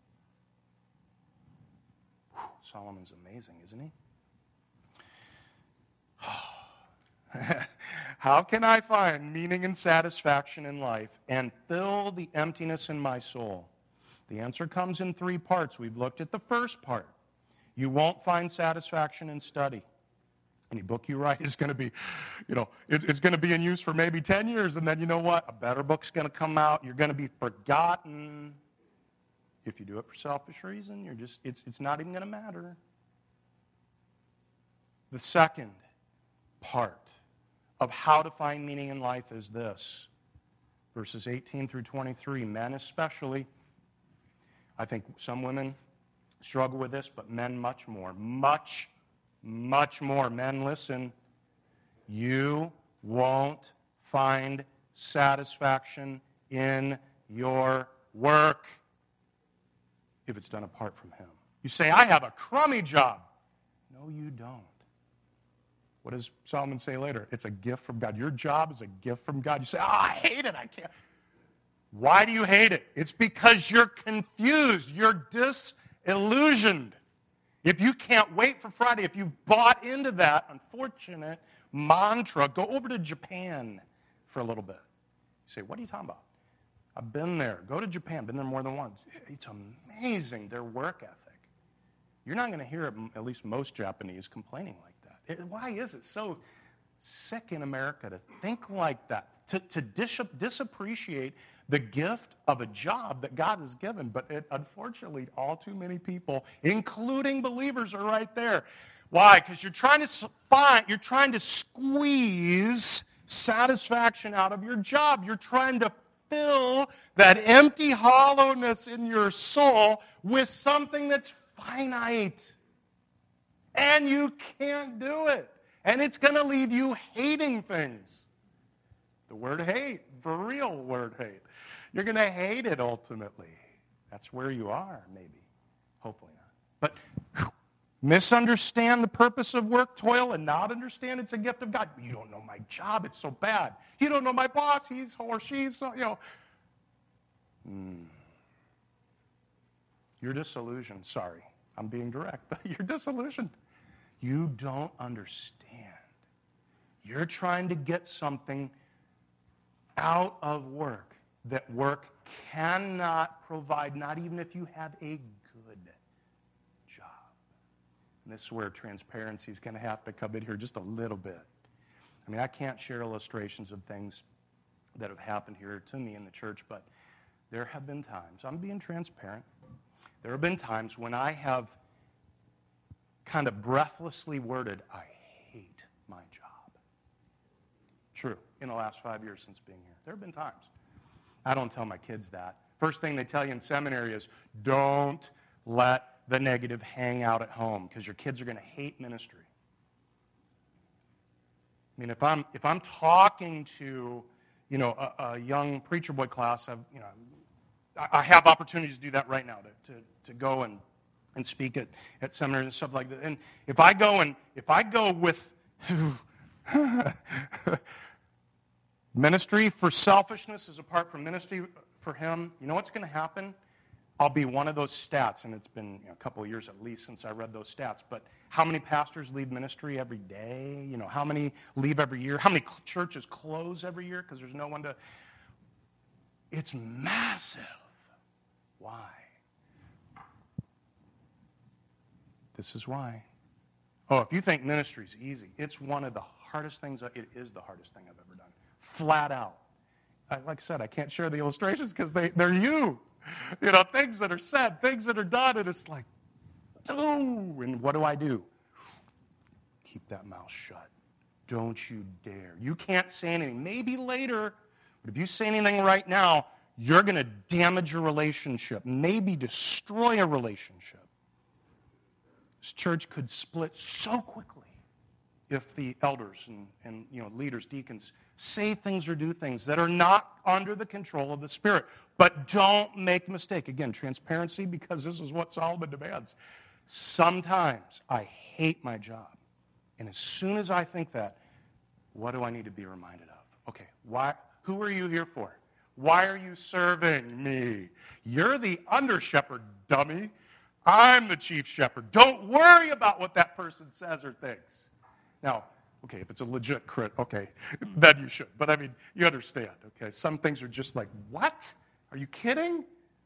A: Whew, Solomon's amazing, isn't he? How can I find meaning and satisfaction in life and fill the emptiness in my soul? The answer comes in 3 parts. We've looked at the first part. You won't find satisfaction in study. Any book you write is going to be, it's going to be in use for maybe 10 years, and then you know what? A better book's going to come out. You're going to be forgotten. If you do it for selfish reason, it's not even going to matter. The second part of how to find meaning in life is this. Verses 18 through 23, men especially. I think some women struggle with this, but men much more. Much more. Men, listen. You won't find satisfaction in your work if it's done apart from him. You say, I have a crummy job. No, you don't. What does Solomon say later? It's a gift from God. Your job is a gift from God. You say, I hate it. I can't. Why do you hate it? It's because you're confused. You're disillusioned. If you can't wait for Friday, if you've bought into that unfortunate mantra, go over to Japan for a little bit. You say, what are you talking about? I've been there. Go to Japan. Been there more than once. It's amazing, their work ethic. You're not going to hear, at least most Japanese, complaining like that. Why is it so sick in America to think like that, to disappreciate the gift of a job that God has given? But unfortunately, all too many people, including believers, are right there. Why? Because you're trying to squeeze satisfaction out of your job. You're trying to fill that empty hollowness in your soul with something that's finite. And you can't do it. And it's going to leave you hating things. The word hate, the real word hate. You're going to hate it ultimately. That's where you are, maybe. Hopefully not. But misunderstand the purpose of work, toil, and not understand it's a gift of God. You don't know my job. It's so bad. You don't know my boss. He's or she's, so, You're disillusioned. Sorry. I'm being direct, but you're disillusioned. You don't understand. You're trying to get something out of work that work cannot provide, not even if you have a good job. And this is where transparency is going to have to come in here just a little bit. I mean, I can't share illustrations of things that have happened here to me in the church, but there have been times, I'm being transparent, there have been times when I have kind of breathlessly worded, I hate my job.
B: True. In the last 5 years since being here. There have been times. I don't tell my kids that. First thing they tell you in seminary is don't let the negative hang out at home because your kids are going to hate ministry. I mean, if I'm talking to, a young preacher boy class, I have opportunities to do that right now to go and speak at seminaries and stuff like that. And if I go with ministry for selfishness is apart from ministry for him, you know what's going to happen? I'll be one of those stats, and it's been a couple of years at least since I read those stats, but how many pastors leave ministry every day? How many leave every year? How many churches close every year because there's no one to... It's massive. Why? This is why. Oh, if you think ministry's easy, it's one of the hardest things. It is the hardest thing I've ever done. Flat out. Like I said, I can't share the illustrations because they're you. Things that are said, things that are done, and it's like, oh, and what do? Keep that mouth shut. Don't you dare. You can't say anything. Maybe later, but if you say anything right now, you're going to damage your relationship, maybe destroy a relationship. This church could split so quickly if the elders and leaders, deacons, say things or do things that are not under the control of the Spirit. But don't make the mistake. Again, transparency, because this is what Solomon demands. Sometimes I hate my job. And as soon as I think that, what do I need to be reminded of? Okay, who are you here for? Why are you serving me? You're the under-shepherd, dummy. I'm the chief shepherd. Don't worry about what that person says or thinks. Now, okay, if it's a legit crit, okay, then you should. But I mean, you understand, okay? Some things are just like, what? Are you kidding?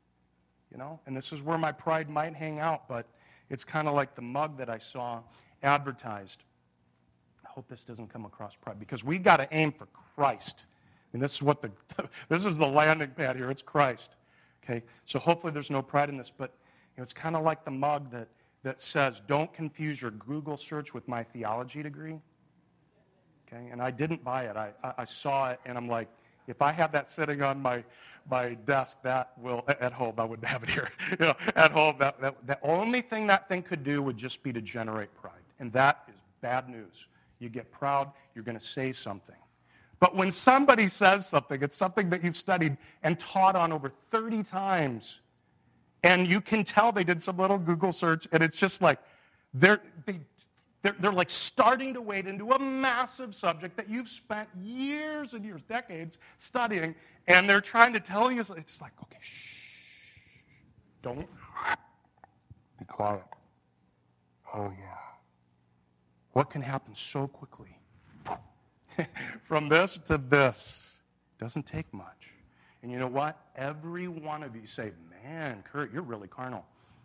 B: And this is where my pride might hang out, but it's kind of like the mug that I saw advertised. I hope this doesn't come across pride, because we got to aim for Christ. I mean, this is the landing pad here. It's Christ, okay? So hopefully there's no pride in this, but it's kind of like the mug that says, don't confuse your Google search with my theology degree. Okay, and I didn't buy it. I saw it, and I'm like, if I have that sitting on my desk, that will, at home, I wouldn't have it here. At home, the only thing that thing could do would just be to generate pride. And that is bad news. You get proud, you're going to say something. But when somebody says something, it's something that you've studied and taught on over 30 times, and you can tell they did some little Google search, and it's just like, they're like starting to wade into a massive subject that you've spent years and years, decades studying, and they're trying to tell you, it's like, okay, shh, don't be quiet. Oh, yeah. What can happen so quickly? From this to this. Doesn't take much. And you know what? Every one of you say, man, Kurt, you're really carnal.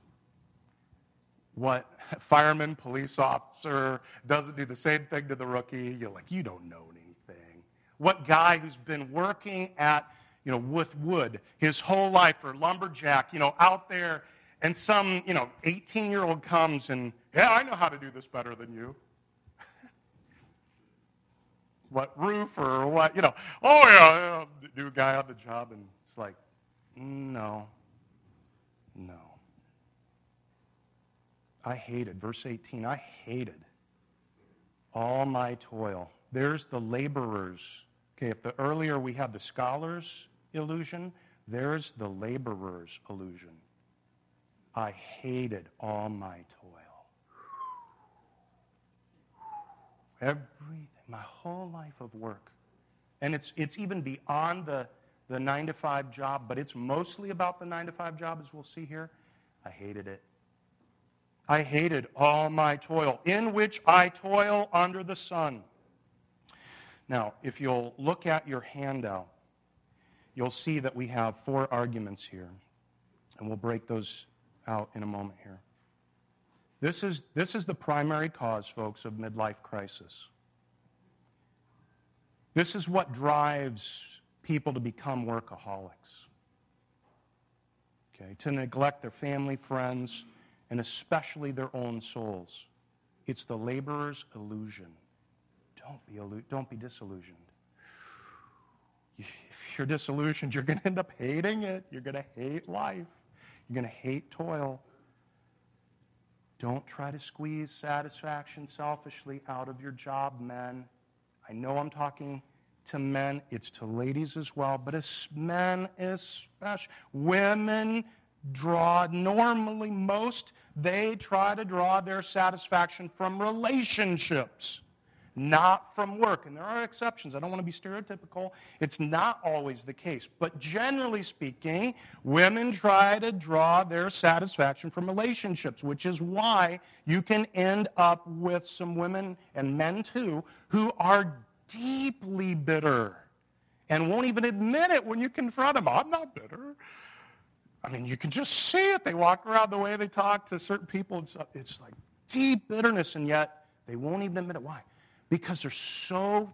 B: What fireman, police officer doesn't do the same thing to the rookie? You're like, you don't know anything. What guy who's been working at, with wood his whole life, or lumberjack, out there, and some, 18-year-old comes and, yeah, I know how to do this better than you. What roof or what, oh yeah, new guy on the job, and it's like, no. I hated, verse 18, I hated all my toil. There's the laborers. Okay, if earlier we had the scholars illusion, there's the laborers illusion. I hated all my toil. Everything, my whole life of work. And it's even beyond the 9-to-5 job, but it's mostly about the 9-to-5 job, as we'll see here. I hated it. I hated all my toil, in which I toil under the sun. Now, if you'll look at your handout, you'll see that we have 4 arguments here, and we'll break those out in a moment here. This is the primary cause, folks, of midlife crisis. This is what drives people to become workaholics, okay, to neglect their family, friends, and especially their own souls. It's the laborer's illusion. Don't be disillusioned. if you're disillusioned, you're going to end up hating it. You're going to hate life. You're going to hate toil. Don't try to squeeze satisfaction selfishly out of your job, men. I know I'm talking to men. It's to ladies as well, but as men especially. Women they try to draw their satisfaction from relationships, not from work. And there are exceptions. I don't want to be stereotypical. It's not always the case. But generally speaking, women try to draw their satisfaction from relationships, which is why you can end up with some women, and men too, who are deeply bitter and won't even admit it when you confront them. I'm not bitter. I mean, you can just see it. They walk around the way they talk to certain people. It's like deep bitterness, and yet they won't even admit it. Why? Because they're so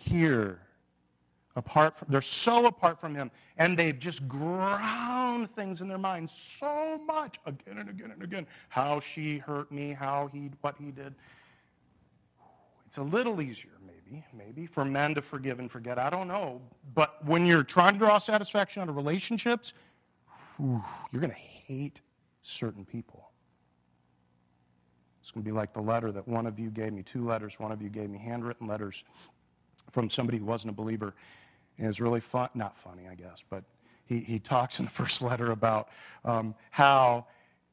B: they're so apart from him, and they've just ground things in their minds so much again and again and again. How she hurt me, what he did. It's a little easier, maybe, for men to forgive and forget. I don't know. But when you're trying to draw satisfaction out of relationships, you're going to hate certain people. It's going to be like the letter that one of you gave me, 2 letters. One of you gave me handwritten letters from somebody who wasn't a believer. And it was really fun, not funny, I guess, but he talks in the first letter about how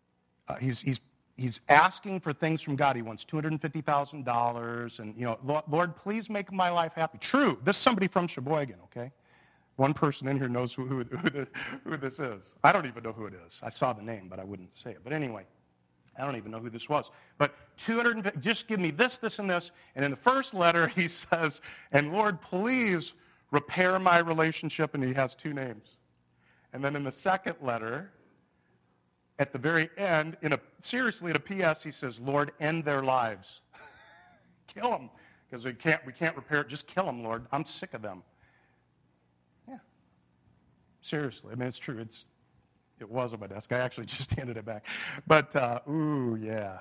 B: he's asking for things from God. He wants $250,000, and Lord, please make my life happy. True, this is somebody from Sheboygan, okay? One person in here knows who this is. I don't even know who it is. I saw the name, but I wouldn't say it. But anyway, I don't even know who this was. But just give me this, this, and this. And in the first letter, he says, and Lord, please repair my relationship. And he has 2 names. And then in the second letter, at the very end, seriously, in a PS, he says, Lord, end their lives. Kill them. Because we can't repair it. Just kill them, Lord. I'm sick of them. Yeah. Seriously. I mean, it's true. It was on my desk. I actually just handed it back. But, yeah.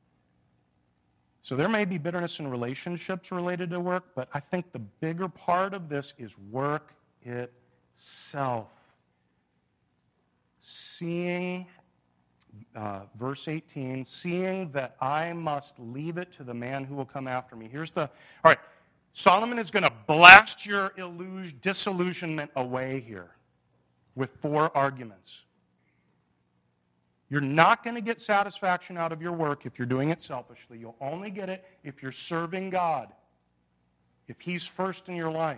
B: So there may be bitterness in relationships related to work, but I think the bigger part of this is work itself. Seeing, verse 18, seeing that I must leave it to the man who will come after me. All right, Solomon is going to blast your disillusionment away here with 4 arguments. You're not going to get satisfaction out of your work if you're doing it selfishly. You'll only get it if you're serving God, if He's first in your life.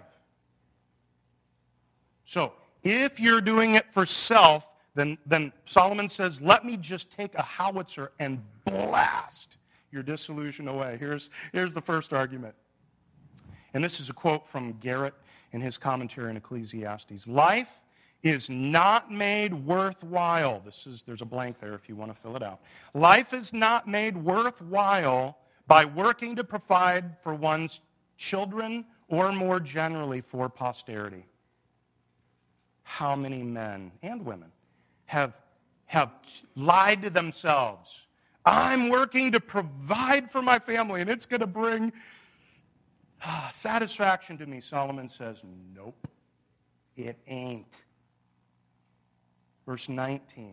B: So, if you're doing it for self, then Solomon says, let me just take a howitzer and blast your disillusion away. Here's the first argument. And this is a quote from Garrett in his commentary on Ecclesiastes. Life is not made worthwhile. There's a blank there if you want to fill it out. Life is not made worthwhile by working to provide for one's children or more generally for posterity. How many men and women have lied to themselves? I'm working to provide for my family and it's going to bring satisfaction to me. Solomon says, nope, it ain't. Verse 19.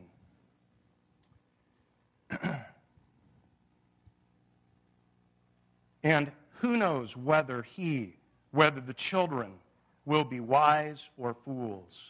B: And who knows whether the children will be wise or fools.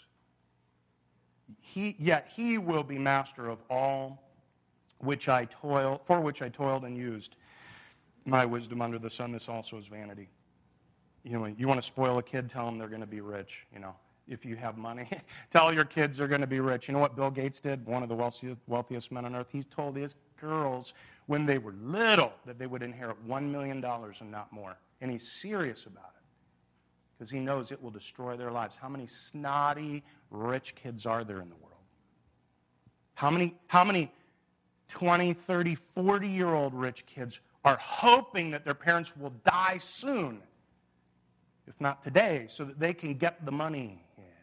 B: Yet he will be master of all for which I toiled and used my wisdom under the sun. This also is vanity. You want to spoil a kid, tell them they're going to be rich, If you have money, tell your kids they're going to be rich. You know what Bill Gates did? One of the wealthiest men on earth. He told his girls when they were little that they would inherit $1 million and not more. And he's serious about it because he knows it will destroy their lives. How many snotty, rich kids are there in the world? How many 20, 30, 40-year-old rich kids are hoping that their parents will die soon, if not today, so that they can get the money?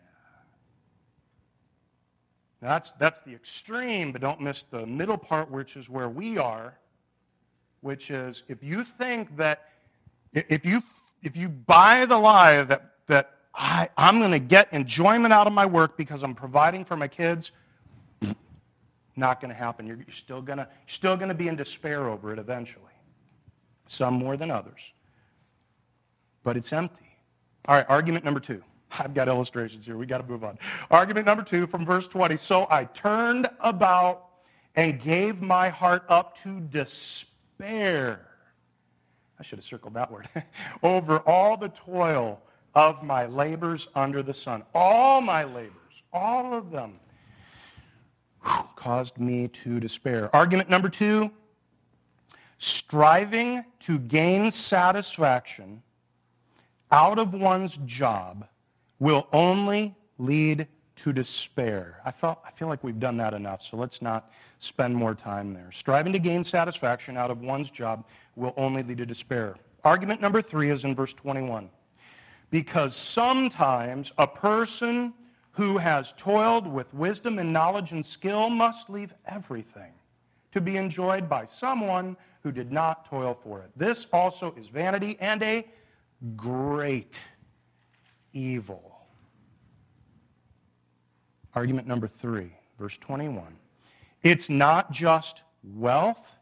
B: Now that's the extreme, but don't miss the middle part, which is where we are, which is if you think that, if you buy the lie that I'm going to get enjoyment out of my work because I'm providing for my kids. Not going to happen. You're still going to be in despair over it eventually. Some more than others. But it's empty. All right, argument number 2. I've got illustrations here. We got to move on. Argument number 2 from verse 20. So I turned about and gave my heart up to despair. I should have circled that word. Over all the toil of my labors under the sun. All my labors, all of them, caused me to despair. Argument number 2, striving to gain satisfaction out of one's job will only lead to despair. I feel like we've done that enough, so let's not spend more time there. Striving to gain satisfaction out of one's job will only lead to despair. Argument number 3 is in verse 21. Because sometimes a person who has toiled with wisdom and knowledge and skill must leave everything to be enjoyed by someone who did not toil for it. This also is vanity and a great evil. Argument number 3, verse 21. It's not just wealth.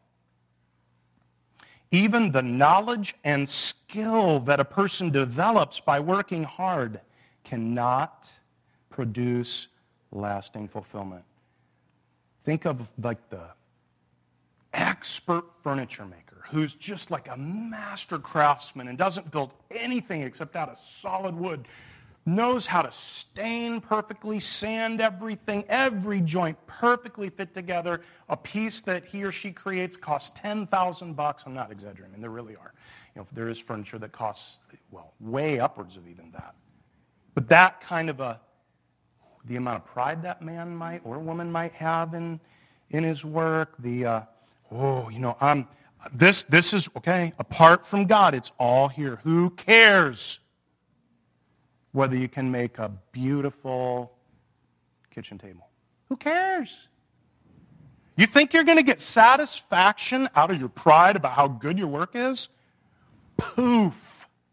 B: Even the knowledge and skill that a person develops by working hard cannot produce lasting fulfillment. Think of like the expert furniture maker who's just like a master craftsman and doesn't build anything except out of solid wood, knows how to stain perfectly, sand everything, every joint perfectly fit together. A piece that he or she creates costs $10,000. I'm not exaggerating. I mean, there really are. There is furniture that costs, way upwards of even that. But that kind of the amount of pride that man might or woman might have in his work, this is, okay, apart from God, it's all here. Who cares whether you can make a beautiful kitchen table? Who cares? You think you're going to get satisfaction out of your pride about how good your work is? Poof.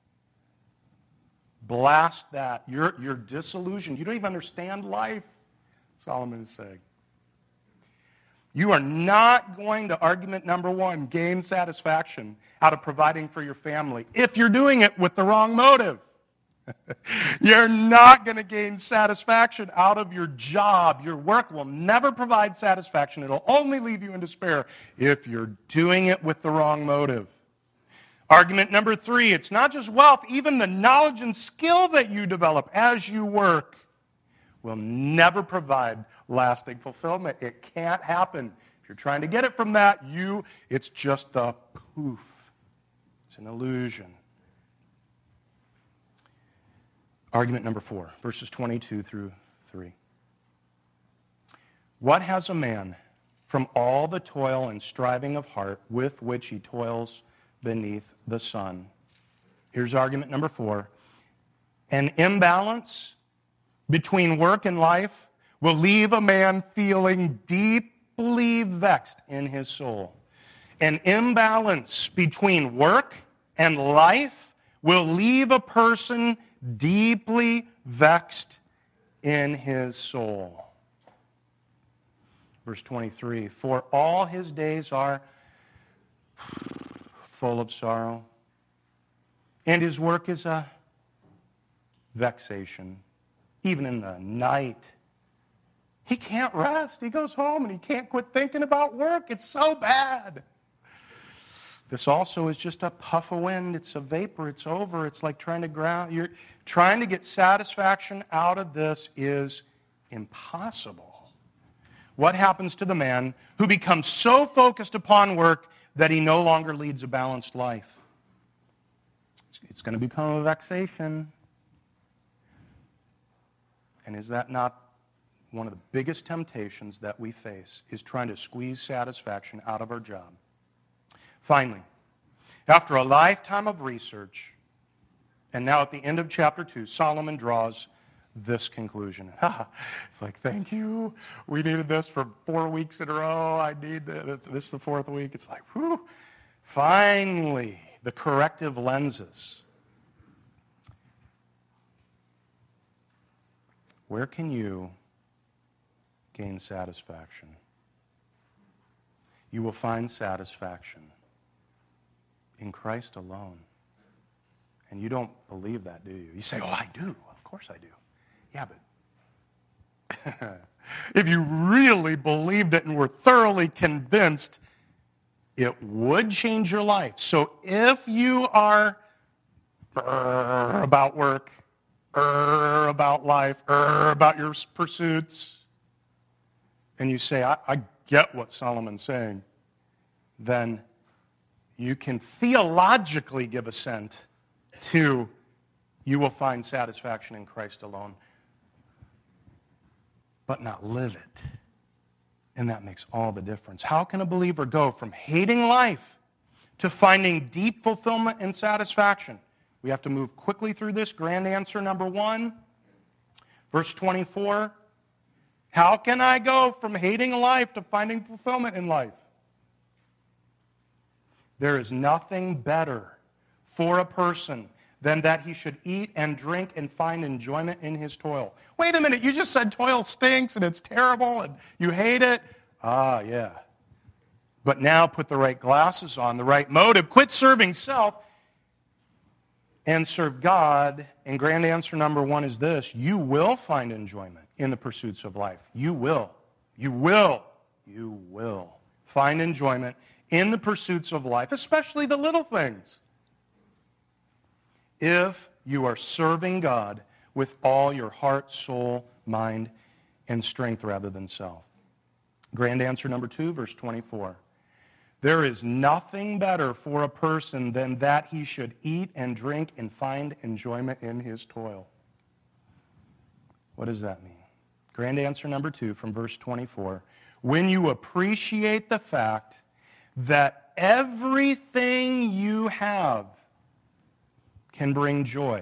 B: Blast that. You're disillusioned. You don't even understand life, Solomon is saying. You are not going to, argument number 1, gain satisfaction out of providing for your family if you're doing it with the wrong motive. You're not going to gain satisfaction out of your job. Your work will never provide satisfaction. It'll only leave you in despair if you're doing it with the wrong motive. Argument number 3, it's not just wealth, even the knowledge and skill that you develop as you work will never provide lasting fulfillment. It can't happen. If you're trying to get it from that, it's just a poof. It's an illusion. Argument number 4, verses 22 through 3. What has a man from all the toil and striving of heart with which he toils beneath the sun? Here's argument number 4. An imbalance between work and life will leave a man feeling deeply vexed in his soul. An imbalance between work and life will leave a person deeply vexed in his soul. Verse 23, for all his days are full of sorrow, and his work is a vexation. Even in the night, he can't rest. He goes home and he can't quit thinking about work. It's so bad. This also is just a puff of wind. It's a vapor. It's over. It's like trying to ground. You're trying to get satisfaction out of this is impossible. What happens to the man who becomes so focused upon work that he no longer leads a balanced life? It's going to become a vexation. And is that not one of the biggest temptations that we face, is trying to squeeze satisfaction out of our job? Finally, after a lifetime of research, and now at the end of chapter 2, Solomon draws this conclusion. It's like, thank you. We needed this for 4 weeks in a row. I need this the 4th week. It's like, whew. Finally, the corrective lenses. Where can you gain satisfaction? You will find satisfaction in Christ alone. And you don't believe that, do you? You say, oh, I do. Of course I do. Yeah, but if you really believed it and were thoroughly convinced, it would change your life. So if you are about work, about life, about your pursuits, and you say, I get what Solomon's saying, then you can theologically give assent to you will find satisfaction in Christ alone, but not live it. And that makes all the difference. How can a believer go from hating life to finding deep fulfillment and satisfaction? We have to move quickly through this. Grand answer number 1, verse 24. How can I go from hating life to finding fulfillment in life? There is nothing better for a person than that he should eat and drink and find enjoyment in his toil. Wait a minute, you just said toil stinks and it's terrible and you hate it. Ah, yeah. But now put the right glasses on, the right motive. Quit serving self and serve God. And grand answer number 1 is this: you will find enjoyment in the pursuits of life. You will. You will. You will find enjoyment in the pursuits of life, especially the little things, if you are serving God with all your heart, soul, mind, and strength rather than self. Grand answer number 2, verse 24. There is nothing better for a person than that he should eat and drink and find enjoyment in his toil. What does that mean? Grand answer number 2 from verse 24. When you appreciate the fact that everything you have can bring joy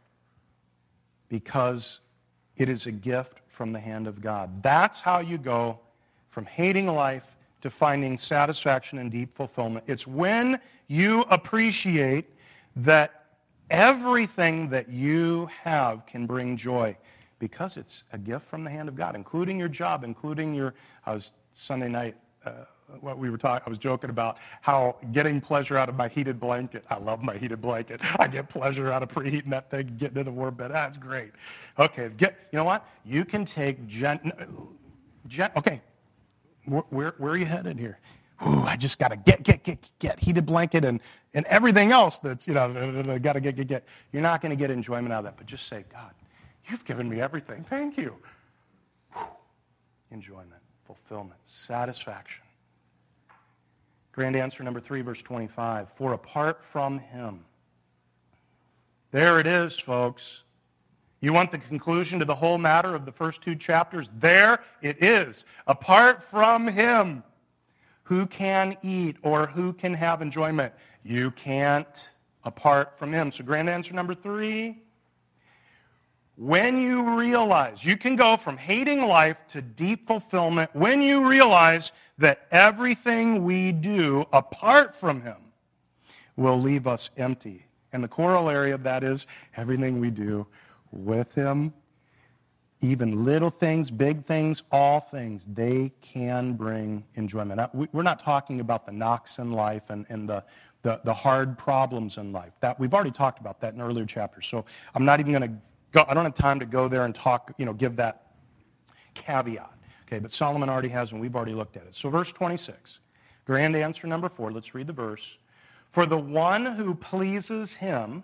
B: because it is a gift from the hand of God. That's how you go from hating life to finding satisfaction and deep fulfillment. It's when you appreciate that everything that you have can bring joy because it's a gift from the hand of God, including your job, including your, Sunday night, I was joking about how getting pleasure out of my heated blanket. I love my heated blanket. I get pleasure out of preheating that thing, getting in the warm bed. That's great. Okay, you know what? You can take okay, where are you headed here? Ooh, I just got to get heated blanket and everything else that's, got to get. You're not going to get enjoyment out of that, but just say, God, you've given me everything. Thank you. Enjoyment, fulfillment, satisfaction. Grand answer number 3, verse 25. For apart from him. There it is, folks. You want the conclusion to the whole matter of the first 2 chapters? There it is. Apart from him, who can eat or who can have enjoyment? You can't apart from him. So grand answer number 3. When you realize, you can go from hating life to deep fulfillment when you realize that everything we do apart from him will leave us empty. And the corollary of that is everything we do with him, even little things, big things, all things, they can bring enjoyment. Now, we're not talking about the knocks in life and the hard problems in life. That we've already talked about that in earlier chapters. So I'm not even going to go. I don't have time to go there and talk, give that caveat. Okay, but Solomon already has, and we've already looked at it. So verse 26, grand answer number 4. Let's read the verse. For the one who pleases him,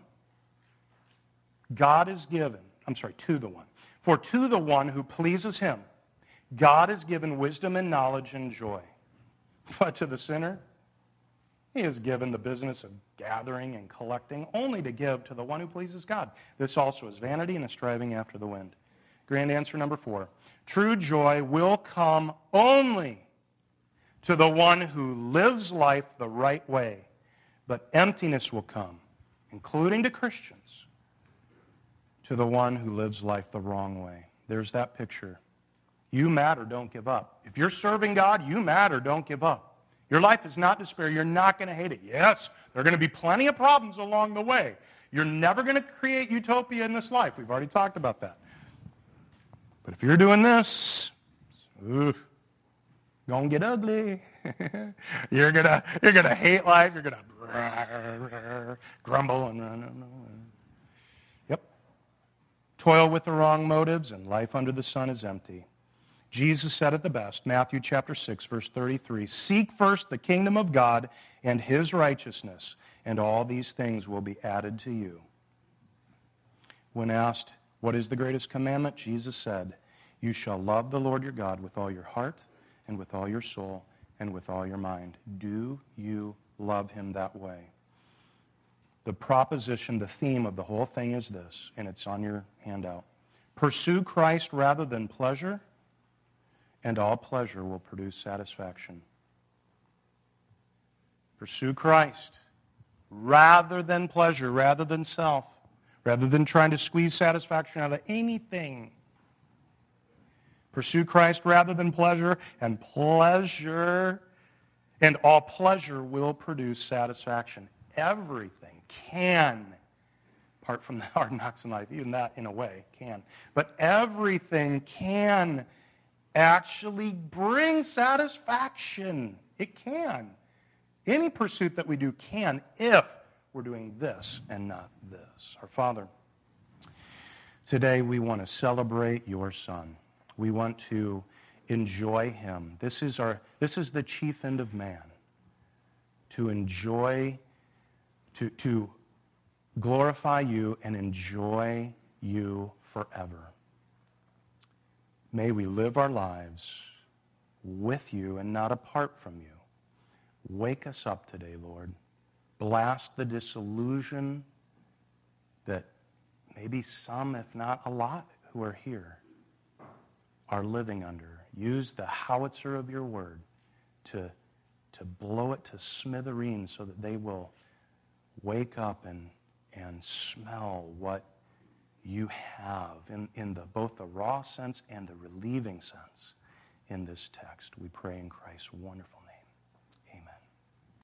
B: God is given. To the one. For to the one who pleases him, God is given wisdom and knowledge and joy. But to the sinner, he is given the business of gathering and collecting, only to give to the one who pleases God. This also is vanity and a striving after the wind. Grand answer number 4. True joy will come only to the one who lives life the right way, but emptiness will come, including to Christians, to the one who lives life the wrong way. There's that picture. You matter, don't give up. If you're serving God, you matter, don't give up. Your life is not despair. You're not going to hate it. Yes, there are going to be plenty of problems along the way. You're never going to create utopia in this life. We've already talked about that. But if you're doing this, gonna get ugly. You're gonna hate life. You're gonna grumble and yep. Toil with the wrong motives, and life under the sun is empty. Jesus said it the best, Matthew chapter 6, verse 33, "Seek first the kingdom of God and his righteousness, and all these things will be added to you." When asked, what is the greatest commandment? Jesus said, "You shall love the Lord your God with all your heart and with all your soul and with all your mind." Do you love him that way? The proposition, the theme of the whole thing is this, and it's on your handout. Pursue Christ rather than pleasure, and all pleasure will produce satisfaction. Pursue Christ rather than pleasure, rather than self, rather than trying to squeeze satisfaction out of anything. Pursue Christ rather than pleasure, and all pleasure will produce satisfaction. Everything can, apart from the hard knocks in life, even that in a way can, but everything can actually bring satisfaction. It can. Any pursuit that we do can if we're doing this and not this. Our Father, today we want to celebrate your Son. We want to enjoy him. This is the chief end of man, to enjoy, to glorify you and enjoy you forever. May we live our lives with you and not apart from you. Wake us up today, Lord. Blast the disillusion that maybe some, if not a lot, who are here are living under. Use the howitzer of your word to blow it to smithereens so that they will wake up and smell what you have in both the raw sense and the relieving sense in this text. We pray in Christ's wonderful name.